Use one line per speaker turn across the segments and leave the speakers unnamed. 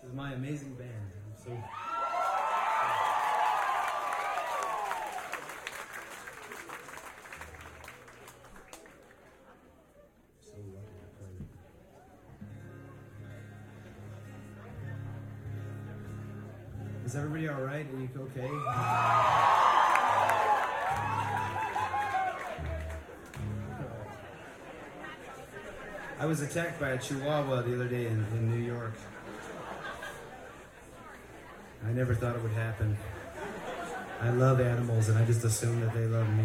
is my amazing band. I'm so lucky to play. Is everybody all right? Are you okay? I was attacked by a chihuahua the other day in New York. I never thought it would happen. I love animals, and I just assume that they love me,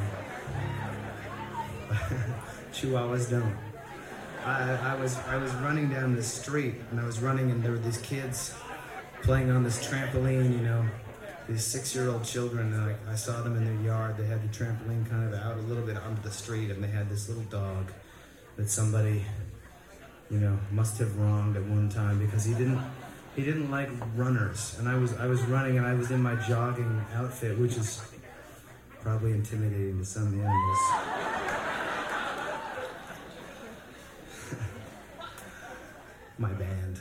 Chihuahuas don't. I was running down the street, and I was running, and there were these kids playing on this trampoline, these 6-year-old children, and I saw them in their yard. They had the trampoline kind of out a little bit onto the street, and they had this little dog that somebody, must have wronged at one time because he didn't like runners. And I was running, and I was in my jogging outfit, which is probably intimidating to some animals. My band.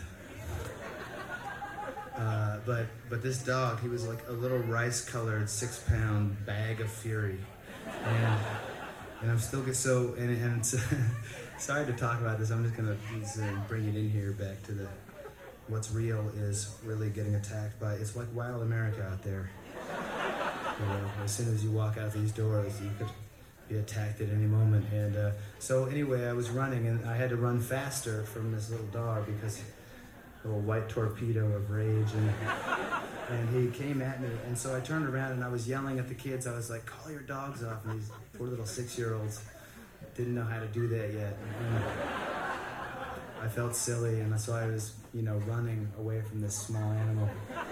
But this dog, he was like a little rice-colored 6-pound bag of fury, and I'm still and it's, sorry to talk about this. I'm just gonna bring it in here back to what's real is really getting attacked by. It's like wild America out there. As soon as you walk out these doors, you could be attacked at any moment. And so anyway, I was running, and I had to run faster from this little dog because a little white torpedo of rage, and he came at me, and so I turned around and I was yelling at the kids. I was like, "Call your dogs off!" And these poor little 6-year-olds didn't know how to do that yet. And I felt silly, and so I was, running away from this small animal.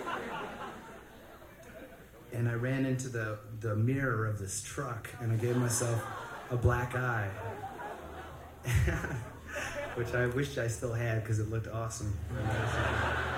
And I ran into the mirror of this truck, and I gave myself a black eye. Which I wished I still had because it looked awesome.